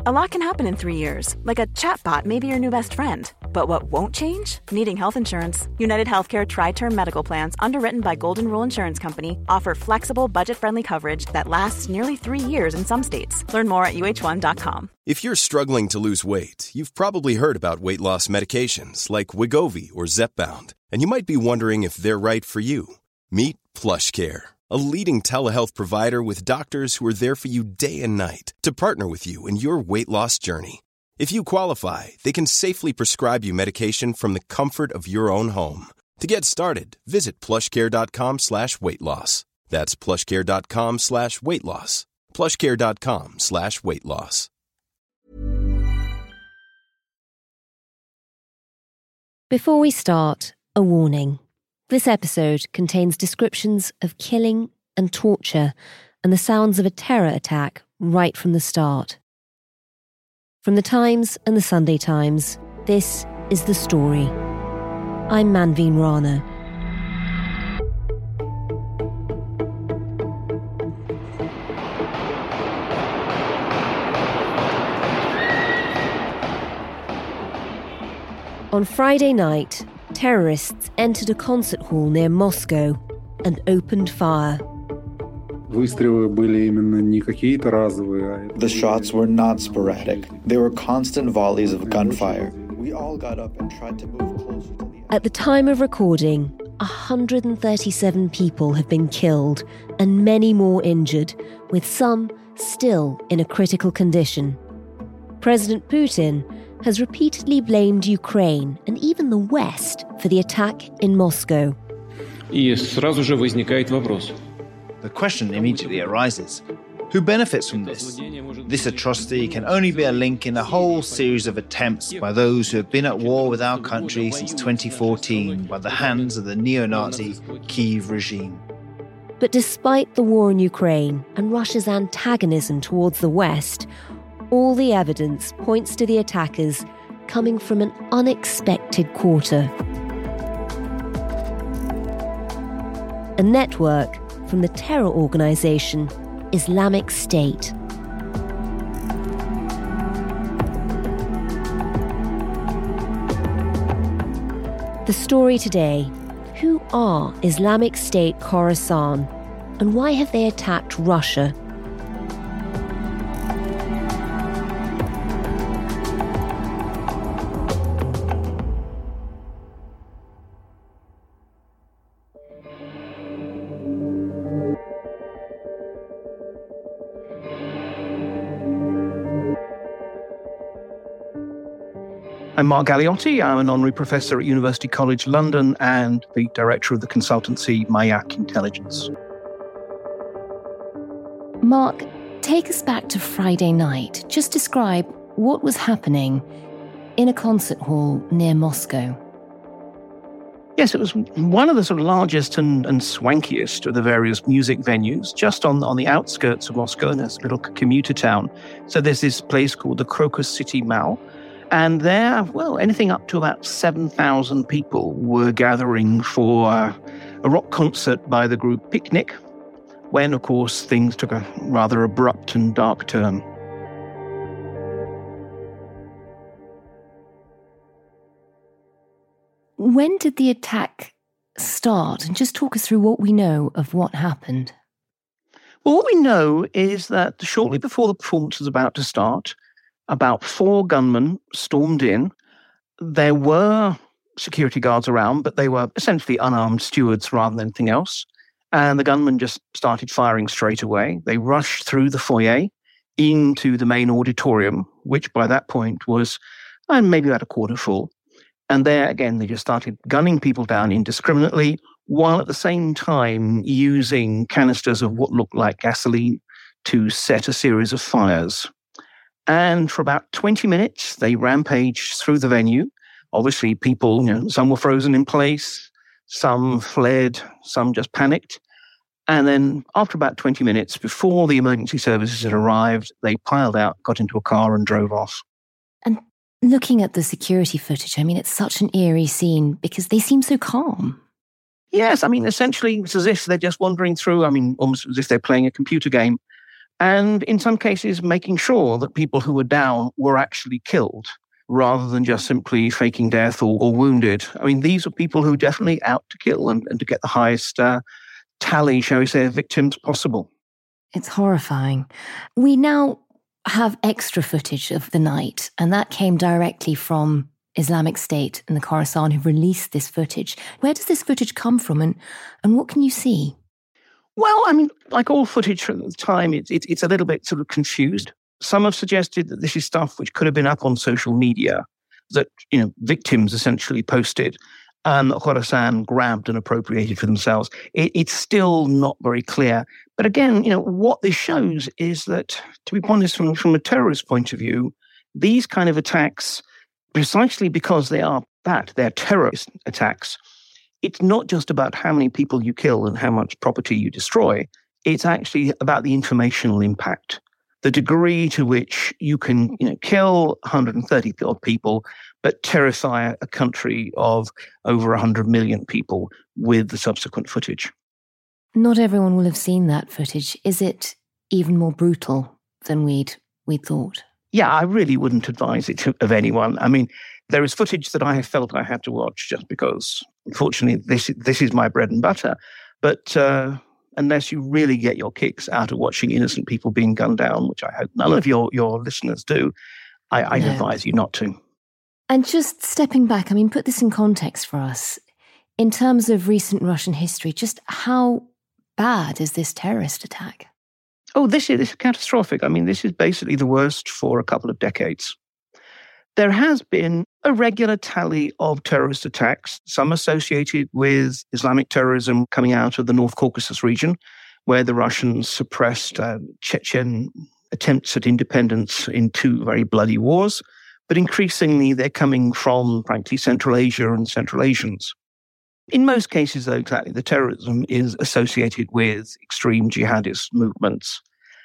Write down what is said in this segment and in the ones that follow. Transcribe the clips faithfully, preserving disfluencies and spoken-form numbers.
A lot can happen in three years, like a chatbot may be your new best friend. But what won't change? Needing health insurance. United Healthcare Tri-Term Medical Plans, underwritten by Golden Rule Insurance Company, offer flexible, budget-friendly coverage that lasts nearly three years in some states. Learn more at U H one dot com. If you're struggling to lose weight, you've probably heard about weight loss medications like Wegovy or Zepbound, and you might be wondering if they're right for you. Meet PlushCare, a leading telehealth provider with doctors who are there for you day and night to partner with you in your weight loss journey. If you qualify, they can safely prescribe you medication from the comfort of your own home. To get started, visit plushcare.com slash weight loss. That's plushcare.com slash weight loss. plushcare.com slash weight loss. Before we start, a warning. This episode contains descriptions of killing and torture and the sounds of a terror attack right from the start. From the Times and the Sunday Times, this is The Story. I'm Manveen Rana. On Friday night, terrorists entered a concert hall near Moscow and opened fire. The shots were not sporadic. They were constant volleys of gunfire. We all got up and tried to move closer to the... At the time of recording, one hundred thirty-seven people have been killed and many more injured, with some still in a critical condition. President Putin has repeatedly blamed Ukraine and even the West for the attack in Moscow. И сразу же возникает вопрос. The question immediately arises. Who benefits from this? This atrocity can only be a link in a whole series of attempts by those who have been at war with our country since twenty fourteen by the hands of the neo-Nazi Kyiv regime. But despite the war in Ukraine and Russia's antagonism towards the West, all the evidence points to the attackers coming from an unexpected quarter. A network from the terror organisation Islamic State. The story today: who are Islamic State Khorasan, and why have they attacked Russia? I'm Mark Galeotti. I'm an honorary professor at University College London and the director of the consultancy Mayak Intelligence. Mark, take us back to Friday night. Just describe what was happening in a concert hall near Moscow. Yes, it was one of the sort of largest and, and swankiest of the various music venues, just on, on the outskirts of Moscow, in this little commuter town. So there's this place called the Crocus City Mall. And there, well, anything up to about seven thousand people were gathering for uh, a rock concert by the group Picnic, when, of course, things took a rather abrupt and dark turn. When did the attack start? And just talk us through what we know of what happened. Well, what we know is that shortly before the performance was about to start, about four gunmen stormed in. There were security guards around, but they were essentially unarmed stewards rather than anything else. And the gunmen just started firing straight away. They rushed through the foyer into the main auditorium, which by that point was uh, maybe about a quarter full. And there, again, they just started gunning people down indiscriminately, while at the same time using canisters of what looked like gasoline to set a series of fires. And for about twenty minutes, they rampaged through the venue. Obviously, people, you know, some were frozen in place, some fled, some just panicked. And then after about twenty minutes, before the emergency services had arrived, they piled out, got into a car and drove off. And looking at the security footage, I mean, it's such an eerie scene because they seem so calm. Yes, I mean, essentially, it's as if they're just wandering through, I mean, almost as if they're playing a computer game. and in some cases making sure that people who were down were actually killed rather than just simply faking death or, or wounded. I mean, these are people who are definitely out to kill and, and to get the highest uh, tally, shall we say, of victims possible. It's horrifying. We now have extra footage of the night, and that came directly from Islamic State and the Khorasan who released this footage. Where does this footage come from, and, and what can you see? Well, I mean, like all footage from the time, it's, it's, it's a little bit sort of confused. Some have suggested that this is stuff which could have been up on social media, that, you know, victims essentially posted and Khorasan grabbed and appropriated for themselves. It, it's still not very clear. But again, you know, what this shows is that, to be honest, from, from a terrorist point of view, these kind of attacks, precisely because they are that, they're terrorist attacks, it's not just about how many people you kill and how much property you destroy. It's actually about the informational impact, the degree to which you can, you know, kill one hundred thirty odd people, but terrify a country of over one hundred million people with the subsequent footage. Not everyone will have seen that footage. Is it even more brutal than we'd we'd thought? Yeah, I really wouldn't advise it to, of anyone. I mean, there is footage that I have felt I had to watch just because, unfortunately, this this is my bread and butter. But uh, unless you really get your kicks out of watching innocent people being gunned down, which I hope none of your, your listeners do, I, I'd no. advise you not to. And just stepping back, I mean, put this in context for us. In terms of recent Russian history, just how bad is this terrorist attack? Oh, this is, this is catastrophic. I mean, this is basically the worst for a couple of decades. There has been a regular tally of terrorist attacks, some associated with Islamic terrorism coming out of the North Caucasus region, where the Russians suppressed uh, Chechen attempts at independence in two very bloody wars. But increasingly, they're coming from, frankly, Central Asia and Central Asians. In most cases, though, exactly, the terrorism is associated with extreme jihadist movements.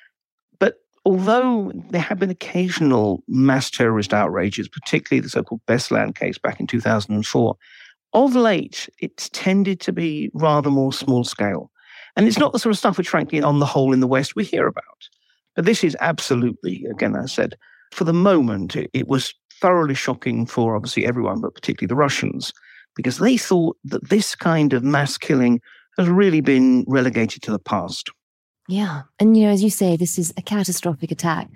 But although there have been occasional mass terrorist outrages, particularly the so-called Beslan case back in two thousand four, of late, it's tended to be rather more small-scale. And it's not the sort of stuff which, frankly, on the whole in the West we hear about. But this is absolutely, again, as I said, for the moment, it, it was thoroughly shocking for obviously everyone, but particularly the Russians, because they thought that this kind of mass killing has really been relegated to the past. Yeah. And, you know, as you say, this is a catastrophic attack.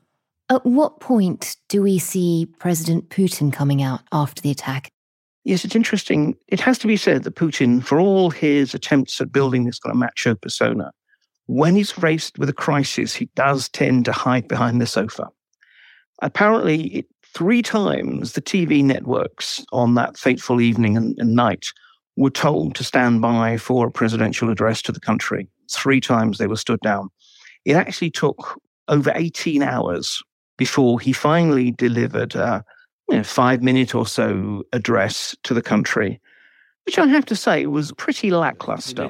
At what point do we see President Putin coming out after the attack? Yes, it's interesting. It has to be said that Putin, for all his attempts at building this kind of macho persona, when he's faced with a crisis, he does tend to hide behind the sofa. Apparently, it, three times the T V networks on that fateful evening and, and night were told to stand by for a presidential address to the country. Three times they were stood down. It actually took over eighteen hours before he finally delivered a you know, five-minute or so address to the country, which I have to say was pretty lackluster.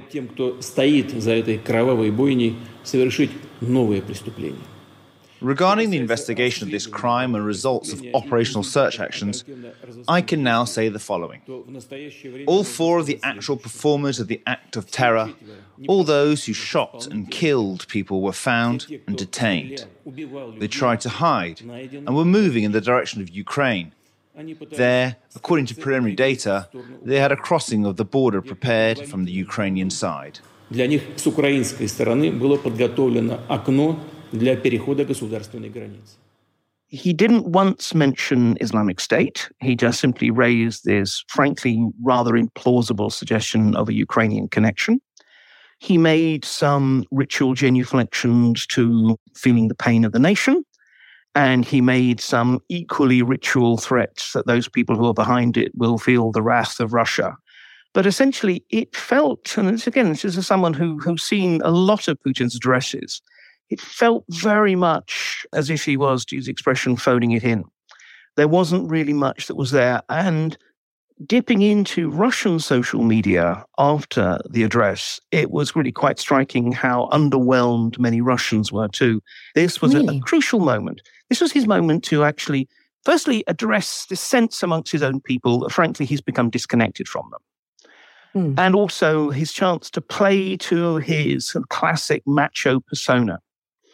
Regarding the investigation of this crime and results of operational search actions, I can now say the following. All four of the actual performers of the act of terror, all those who shot and killed people, were found and detained. They tried to hide and were moving in the direction of Ukraine. There, according to preliminary data, they had a crossing of the border prepared from the Ukrainian side. Для них с украинской стороны было подготовлено окно для перехода государственной границы. He didn't once mention Islamic State. He just simply raised this, frankly, rather implausible suggestion of a Ukrainian connection. He made some ritual genuflections to feeling the pain of the nation, and he made some equally ritual threats that those people who are behind it will feel the wrath of Russia. But essentially, it felt, and it's, again, this is someone who, who's seen a lot of Putin's addresses, it felt very much as if he was, to use the expression, phoning it in. There wasn't really much that was there. And dipping into Russian social media after the address, it was really quite striking how underwhelmed many Russians were too. This was really? a, a crucial moment. This was his moment to actually, firstly, address this sense amongst his own people that, frankly, he's become disconnected from them. Mm. And also his chance to play to his classic macho persona.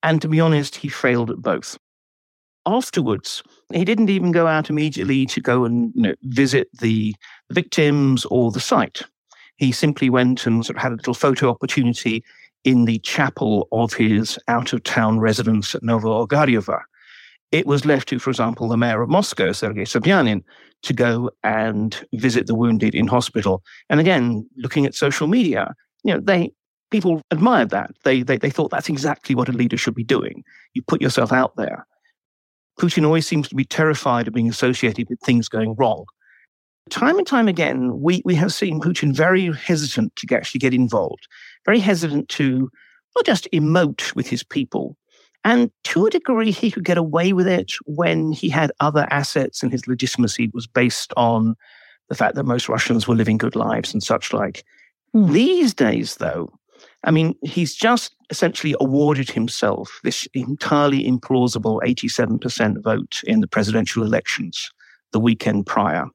And to be honest, he failed at both. Afterwards, he didn't even go out immediately to go and you know, visit the victims or the site. He simply went and sort of had a little photo opportunity in the chapel of his out-of-town residence at Novo-Ogaryovo. It was left to, for example, the mayor of Moscow, Sergei Sobyanin, to go and visit the wounded in hospital. And again, looking at social media, you know, they people admired that. They, they they thought that's exactly what a leader should be doing. You put yourself out there. Putin always seems to be terrified of being associated with things going wrong. Time and time again, we, we have seen Putin very hesitant to actually get involved, very hesitant to not just emote with his people. And to a degree, he could get away with it when he had other assets and his legitimacy was based on the fact that most Russians were living good lives and such like. Mm. These days, though, I mean, he's just essentially awarded himself this entirely implausible eighty-seven percent vote in the presidential elections the weekend prior.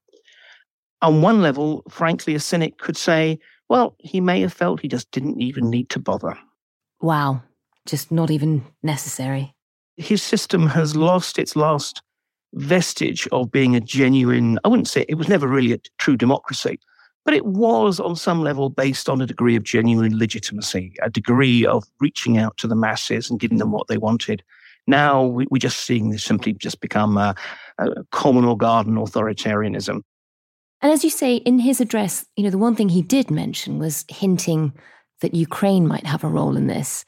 On one level, frankly, a cynic could say, well, he may have felt he just didn't even need to bother. Wow. Just not even necessary. His system has lost its last vestige of being a genuine, I wouldn't say, it was never really a true democracy, but it was on some level based on a degree of genuine legitimacy, a degree of reaching out to the masses and giving them what they wanted. Now we, we're just seeing this simply just become a, a communal garden authoritarianism. And as you say, in his address, you know, the one thing he did mention was hinting that Ukraine might have a role in this.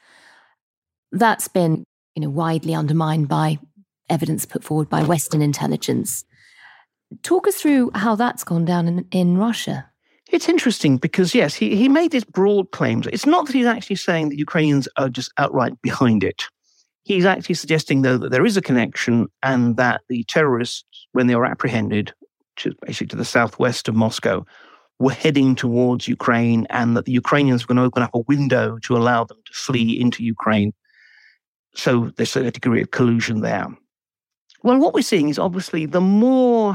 That's been, you know, widely undermined by evidence put forward by Western intelligence. Talk us through how that's gone down in, in Russia. It's interesting because, yes, he, he made these broad claims. It's not that he's actually saying that Ukrainians are just outright behind it. He's actually suggesting, though, that there is a connection and that the terrorists, when they were apprehended, which is basically to the southwest of Moscow, were heading towards Ukraine and that the Ukrainians were going to open up a window to allow them to flee into Ukraine. So there's a degree of collusion there. Well, what we're seeing is obviously the more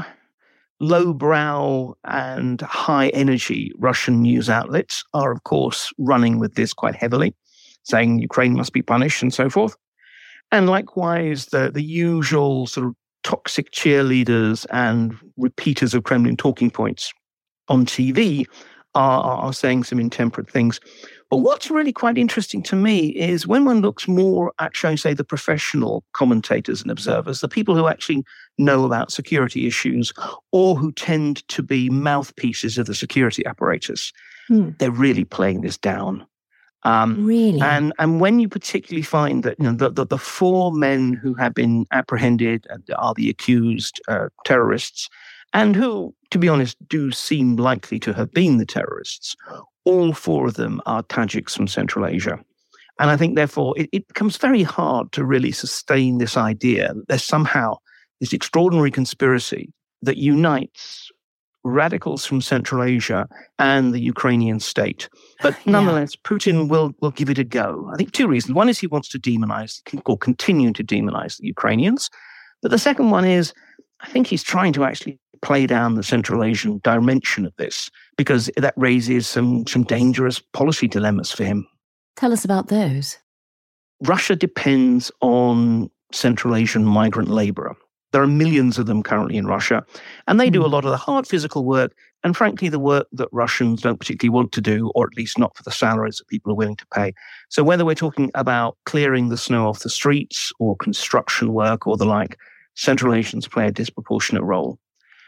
lowbrow and high-energy Russian news outlets are, of course, running with this quite heavily, saying Ukraine must be punished and so forth. And likewise, the, the usual sort of toxic cheerleaders and repeaters of Kremlin talking points on T V are, are saying some intemperate things. But what's really quite interesting to me is when one looks more at, shall we say, the professional commentators and observers, the people who actually know about security issues or who tend to be mouthpieces of the security apparatus, hmm. they're really playing this down. Um, really? And and when you particularly find that you know the, the, the four men who have been apprehended are the accused uh, terrorists, and who, to be honest, do seem likely to have been the terrorists, all four of them are Tajiks from Central Asia. And I think, therefore, it, it becomes very hard to really sustain this idea that there's somehow this extraordinary conspiracy that unites radicals from Central Asia and the Ukrainian state. But nonetheless, yeah. Putin will, will give it a go. I think two reasons. One is he wants to demonize, or continue to demonize the Ukrainians. But the second one is, I think he's trying to actually play down the Central Asian dimension of this, because that raises some, some dangerous policy dilemmas for him. Tell us about those. Russia depends on Central Asian migrant labor. There are millions of them currently in Russia, and they do a lot of the hard physical work, and frankly, the work that Russians don't particularly want to do, or at least not for the salaries that people are willing to pay. So whether we're talking about clearing the snow off the streets or construction work or the like, Central Asians play a disproportionate role.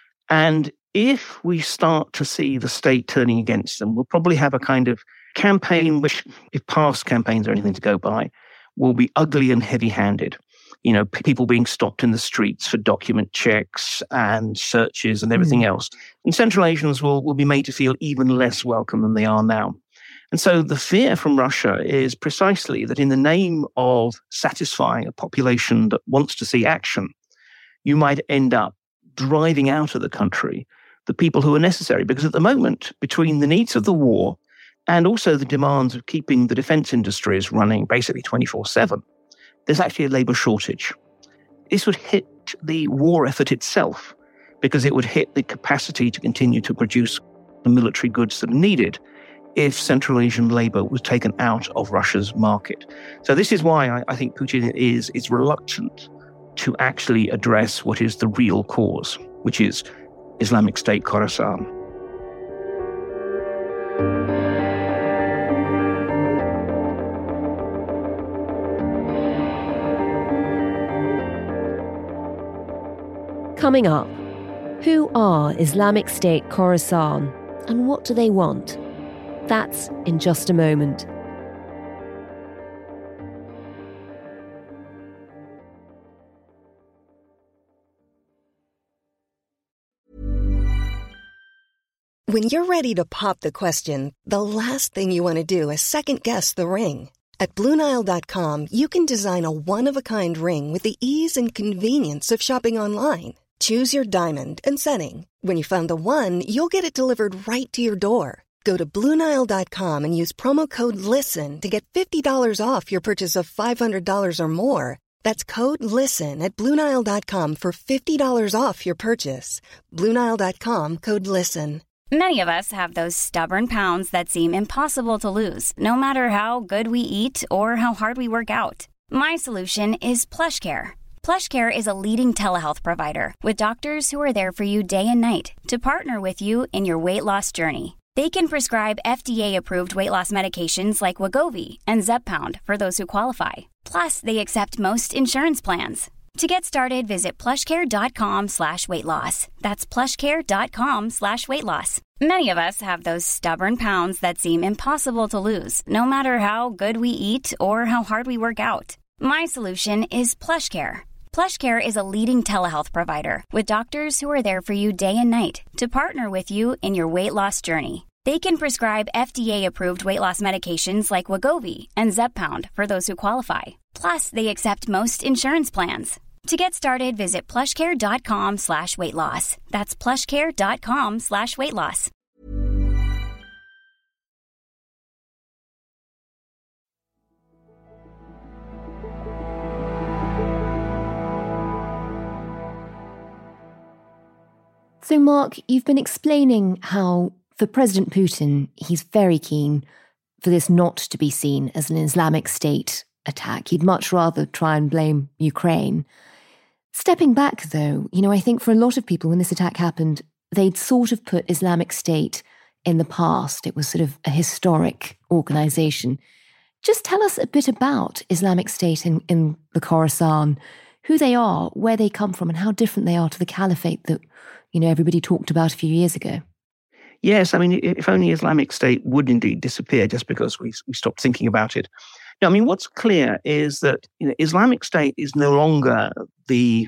And if we start to see the state turning against them, we'll probably have a kind of campaign which, if past campaigns are anything to go by, will be ugly and heavy-handed. You know, people being stopped in the streets for document checks and searches and everything mm. else. And Central Asians will, will be made to feel even less welcome than they are now. And so the fear from Russia is precisely that in the name of satisfying a population that wants to see action, you might end up driving out of the country the people who are necessary. Because at the moment, between the needs of the war and also the demands of keeping the defense industries running basically twenty-four seven, there's actually a labor shortage. This would hit the war effort itself, because it would hit the capacity to continue to produce the military goods that are needed. if Central Asian labor was taken out of Russia's market. So this is why I, I think Putin is, is reluctant to actually address what is the real cause, which is Islamic State Khorasan. Coming up, who are Islamic State Khorasan and what do they want? That's in just a moment. When you're ready to pop the question, the last thing you want to do is second-guess the ring. At Blue Nile dot com, you can design a one-of-a-kind ring with the ease and convenience of shopping online. Choose your diamond and setting. When you find the one, you'll get it delivered right to your door. Go to Blue Nile dot com and use promo code LISTEN to get fifty dollars off your purchase of five hundred dollars or more. That's code LISTEN at Blue Nile dot com for fifty dollars off your purchase. Blue Nile dot com, code LISTEN. Many of us have those stubborn pounds that seem impossible to lose, no matter how good we eat or how hard we work out. My solution is PlushCare. PlushCare is a leading telehealth provider with doctors who are there for you day and night to partner with you in your weight loss journey. They can prescribe F D A-approved weight loss medications like Wegovy and Zepbound for those who qualify. Plus, they accept most insurance plans. To get started, visit plushcare.com slash weight loss. That's plushcare.com slash weight loss. Many of us have those stubborn pounds that seem impossible to lose, no matter how good we eat or how hard we work out. My solution is PlushCare. PlushCare is a leading telehealth provider with doctors who are there for you day and night to partner with you in your weight loss journey. They can prescribe F D A-approved weight loss medications like Wegovy and Zepbound for those who qualify. Plus, they accept most insurance plans. To get started, visit plushcare.com slash weight loss. That's plushcare.com slash weight loss. So, Mark, you've been explaining how, for President Putin, he's very keen for this not to be seen as an Islamic State attack. He'd much rather try and blame Ukraine. Stepping back, though, you know, I think for a lot of people, when this attack happened, they'd sort of put Islamic State in the past. It was sort of a historic organisation. Just tell us a bit about Islamic State in, in the Khorasan, who they are, where they come from, and how different they are to the caliphate that, you know, everybody talked about a few years ago. Yes, I mean, if only Islamic State would indeed disappear just because we, we stopped thinking about it. Now, I mean, what's clear is that, you know, Islamic State is no longer the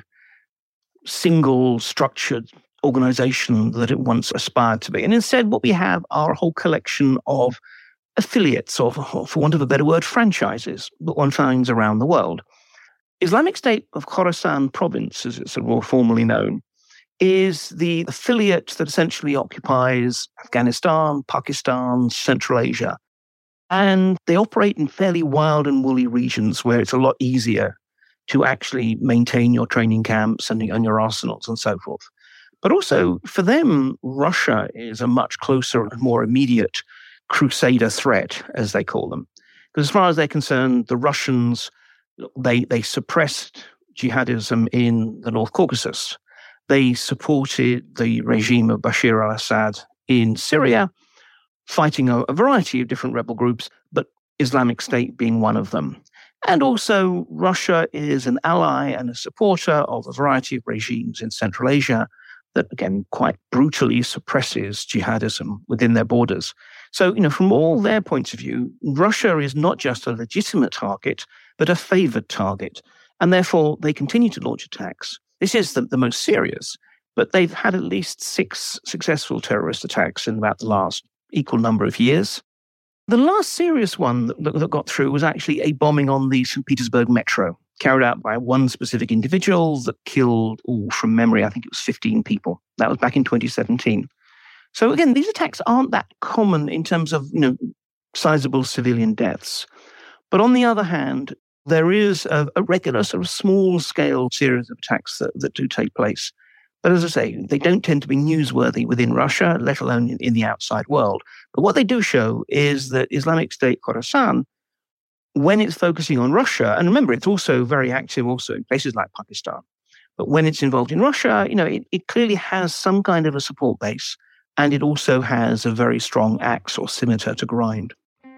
single structured organization that it once aspired to be. And instead, what we have are a whole collection of affiliates, or for want of a better word, franchises that one finds around the world. Islamic State of Khorasan province, as it's more formally known, is the affiliate that essentially occupies Afghanistan, Pakistan, Central Asia. And they operate in fairly wild and woolly regions where it's a lot easier to actually maintain your training camps and, and your arsenals and so forth. But also, for them, Russia is a much closer and more immediate crusader threat, as they call them. Because as far as they're concerned, the Russians, they, they suppressed jihadism in the North Caucasus. They supported the regime of Bashar al-Assad in Syria, fighting a, a variety of different rebel groups, but Islamic State being one of them. And also, Russia is an ally and a supporter of a variety of regimes in Central Asia that, again, quite brutally suppresses jihadism within their borders. So, you know, from all their points of view, Russia is not just a legitimate target, but a favored target. And therefore, they continue to launch attacks. This is the, the most serious, but they've had at least six successful terrorist attacks in about the last equal number of years. The last serious one that, that got through was actually a bombing on the Saint Petersburg metro, carried out by one specific individual that killed, oh, from memory, I think it was fifteen people. That was back in twenty seventeen. So again, these attacks aren't that common in terms of, you know, sizable civilian deaths. But on the other hand, there is a, a regular sort of small-scale series of attacks that, that do take place. But as I say, they don't tend to be newsworthy within Russia, let alone in, in the outside world. But what they do show is that Islamic State Khorasan, when it's focusing on Russia, and remember, it's also very active also in places like Pakistan, but when it's involved in Russia, you know, it, it clearly has some kind of a support base, and it also has a very strong axe or scimitar to grind.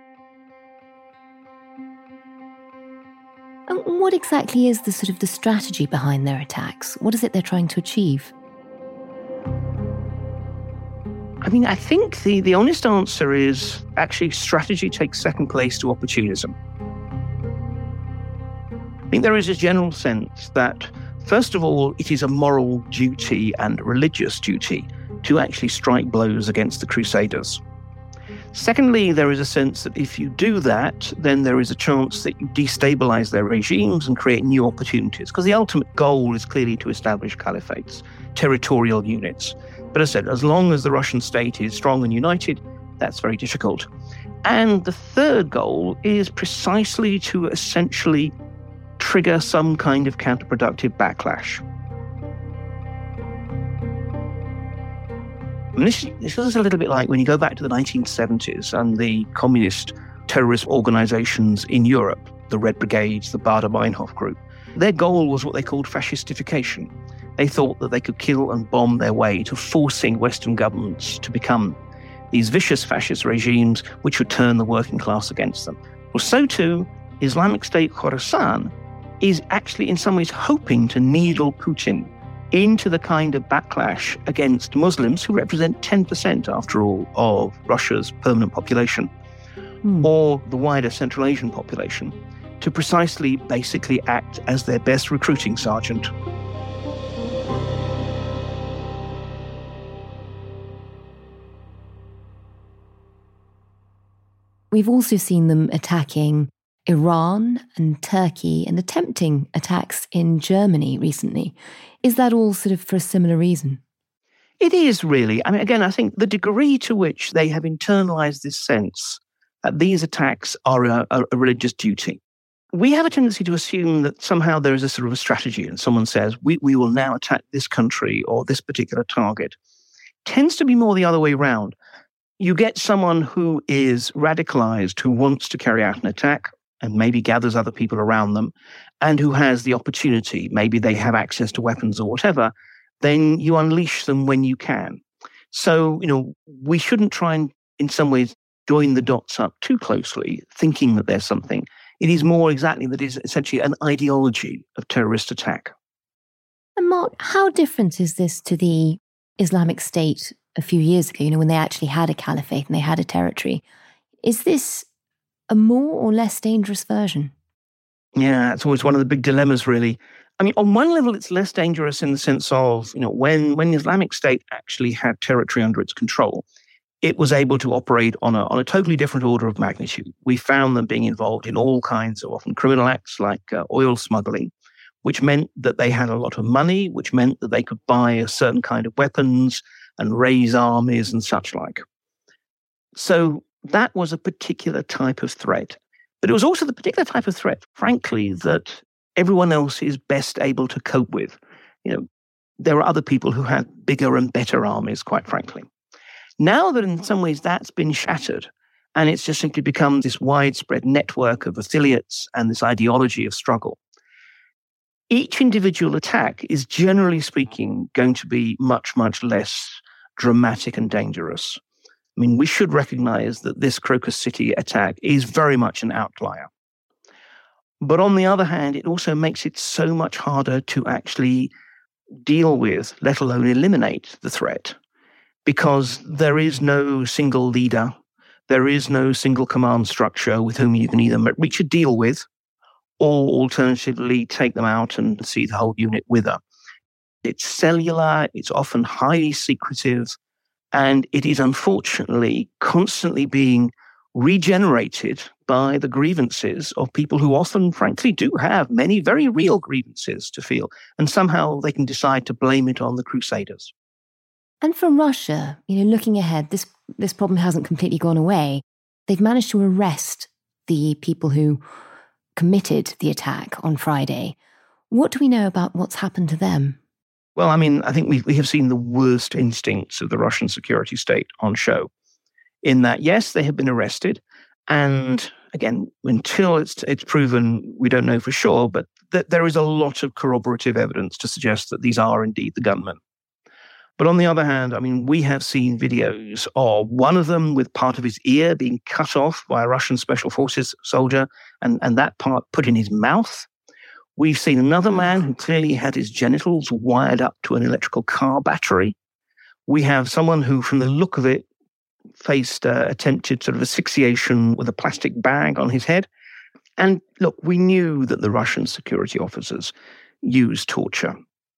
And what exactly is the sort of the strategy behind their attacks? What is it they're trying to achieve? I mean, I think the, the honest answer is actually strategy takes second place to opportunism. I think there is a general sense that, first of all, it is a moral duty and religious duty to actually strike blows against the Crusaders. Secondly, there is a sense that if you do that, then there is a chance that you destabilize their regimes and create new opportunities, because the ultimate goal is clearly to establish caliphates, territorial units. But as I said, as long as the Russian state is strong and united, that's very difficult. And the third goal is precisely to essentially trigger some kind of counterproductive backlash. And this, this is a little bit like when you go back to the nineteen seventies and the communist terrorist organizations in Europe, the Red Brigades, the Baader-Meinhof group. Their goal was what they called fascistification. They thought that they could kill and bomb their way to forcing Western governments to become these vicious fascist regimes which would turn the working class against them. Well, so too, Islamic State Khorasan is actually in some ways hoping to needle Putin into the kind of backlash against Muslims, who represent ten percent, after all, of Russia's permanent population, mm. or the wider Central Asian population, to precisely basically act as their best recruiting sergeant. We've also seen them attacking Iran and Turkey and attempting attacks in Germany recently. Is that all sort of for a similar reason? It is really. I mean, again, I think the degree to which they have internalized this sense that these attacks are a, a religious duty. We have a tendency to assume that somehow there is a sort of a strategy, and someone says, we, we will now attack this country or this particular target. It tends to be more the other way around. You get someone who is radicalized, who wants to carry out an attack, and maybe gathers other people around them, and who has the opportunity, maybe they have access to weapons or whatever, then you unleash them when you can. So, you know, we shouldn't try and, in some ways, join the dots up too closely, thinking that there's something. It is more exactly that it is essentially an ideology of terrorist attack. And Mark, how different is this to the Islamic State a few years ago, you know, when they actually had a caliphate and they had a territory? Is this a more or less dangerous version? Yeah, it's always one of the big dilemmas, really. I mean, on one level, it's less dangerous in the sense of, you know, when, when the Islamic State actually had territory under its control, it was able to operate on a, on a totally different order of magnitude. We found them being involved in all kinds of often criminal acts like uh, oil smuggling, which meant that they had a lot of money, which meant that they could buy a certain kind of weapons and raise armies and such like. So that was a particular type of threat. But it was also the particular type of threat, frankly, that everyone else is best able to cope with. You know, there are other people who had bigger and better armies, quite frankly. Now that in some ways that's been shattered, and it's just simply become this widespread network of affiliates and this ideology of struggle, each individual attack is, generally speaking, going to be much, much less dramatic and dangerous. I mean, we should recognize that this Crocus City attack is very much an outlier. But on the other hand, it also makes it so much harder to actually deal with, let alone eliminate the threat, because there is no single leader, there is no single command structure with whom you can either reach a deal with or alternatively take them out and see the whole unit wither. It's cellular, it's often highly secretive, and it is unfortunately constantly being regenerated by the grievances of people who often, frankly, do have many very real grievances to feel, and somehow they can decide to blame it on the Crusaders. And for Russia, you know, looking ahead, this this problem hasn't completely gone away. They've managed to arrest the people who committed the attack on Friday. What do we know about what's happened to them? Well, I mean, I think we we have seen the worst instincts of the Russian security state on show, in that, yes, they have been arrested. And again, until it's it's proven, we don't know for sure, but th- there is a lot of corroborative evidence to suggest that these are indeed the gunmen. But on the other hand, I mean, we have seen videos of one of them with part of his ear being cut off by a Russian special forces soldier and, and that part put in his mouth. We've seen another man who clearly had his genitals wired up to an electrical car battery. We have someone who, from the look of it, faced uh, attempted sort of asphyxiation with a plastic bag on his head. And look, we knew that the Russian security officers used torture.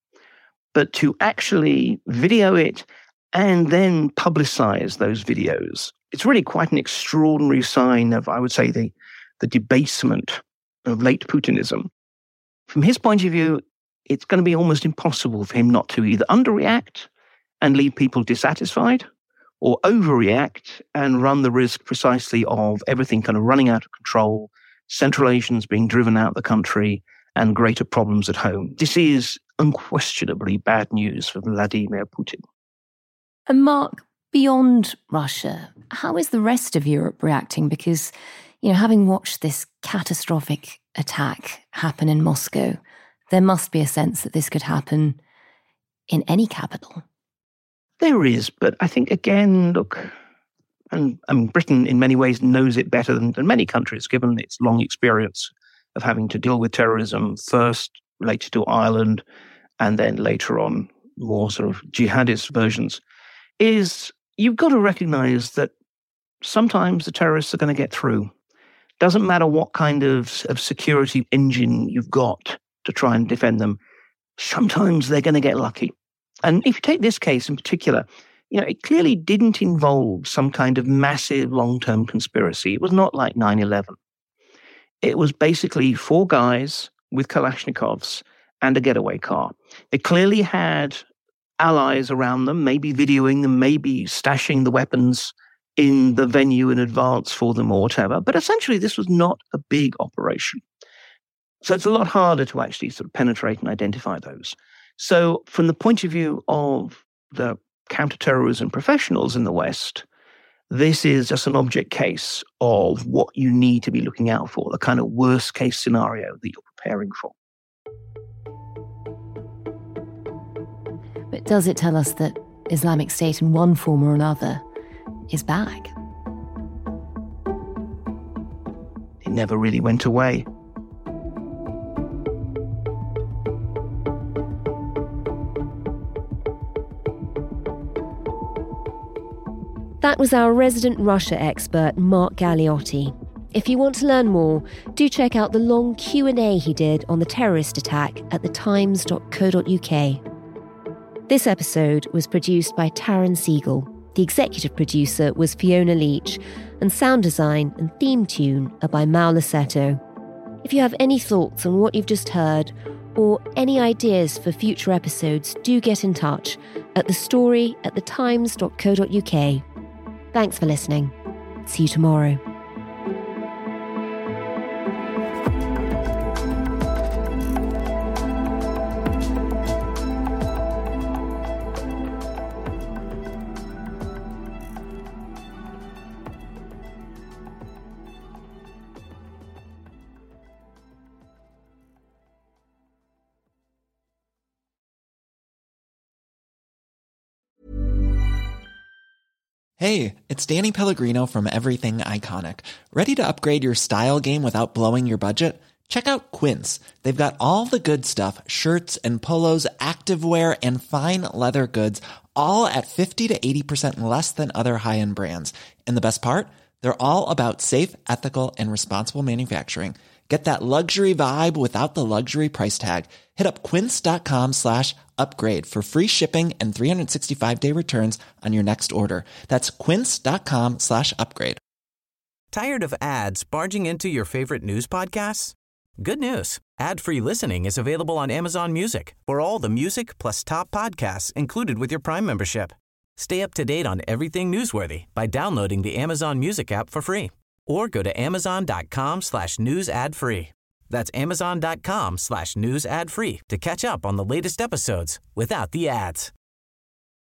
But to actually video it and then publicize those videos, it's really quite an extraordinary sign of, I would say, the, the debasement of late Putinism. From his point of view, it's going to be almost impossible for him not to either underreact and leave people dissatisfied, or overreact and run the risk precisely of everything kind of running out of control, Central Asians being driven out of the country, and greater problems at home. This is unquestionably bad news for Vladimir Putin. And Mark, beyond Russia, how is the rest of Europe reacting? Because, you know, having watched this catastrophic attack happen in Moscow, there must be a sense that this could happen in any capital. There is, but I think, again, look, and I mean, Britain in many ways knows it better than, than many countries, given its long experience of having to deal with terrorism, first related to Ireland, and then later on more sort of jihadist versions, is you've got to recognize that sometimes the terrorists are going to get through. Doesn't matter what kind of, of security engine you've got to try and defend them, sometimes they're going to get lucky. And if you take this case in particular, you know, it clearly didn't involve some kind of massive long-term conspiracy. It was not like nine eleven. It was basically four guys with Kalashnikovs and a getaway car. They clearly had allies around them, maybe videoing them, maybe stashing the weapons in the venue in advance for them or whatever. But essentially, this was not a big operation. So it's a lot harder to actually sort of penetrate and identify those. So from the point of view of the counterterrorism professionals in the West, this is just an object case of what you need to be looking out for, the kind of worst case scenario that you're preparing for. But does it tell us that Islamic State in one form or another is back? It never really went away. That was our resident Russia expert, Mark Galeotti. If you want to learn more, do check out the long Q and A he did on the terrorist attack at the times dot co dot uk. This episode was produced by Taryn Siegel. The executive producer was Fiona Leach, and sound design and theme tune are by Mau Lassetto. If you have any thoughts on what you've just heard, or any ideas for future episodes, do get in touch at the story at the times dot co dot uk. Thanks for listening. See you tomorrow. Hey, it's Danny Pellegrino from Everything Iconic. Ready to upgrade your style game without blowing your budget? Check out Quince. They've got all the good stuff, shirts and polos, activewear, and fine leather goods, all at fifty to eighty percent less than other high-end brands. And the best part? They're all about safe, ethical, and responsible manufacturing. Get that luxury vibe without the luxury price tag. Hit up quince.com slash upgrade for free shipping and three sixty-five day returns on your next order. That's quince.com slash upgrade. Tired of ads barging into your favorite news podcasts? Good news. Ad-free listening is available on Amazon Music for all the music plus top podcasts included with your Prime membership. Stay up to date on everything newsworthy by downloading the Amazon Music app for free, or go to amazon.com slash news ad free. That's amazon.com slash news ad free to catch up on the latest episodes without the ads.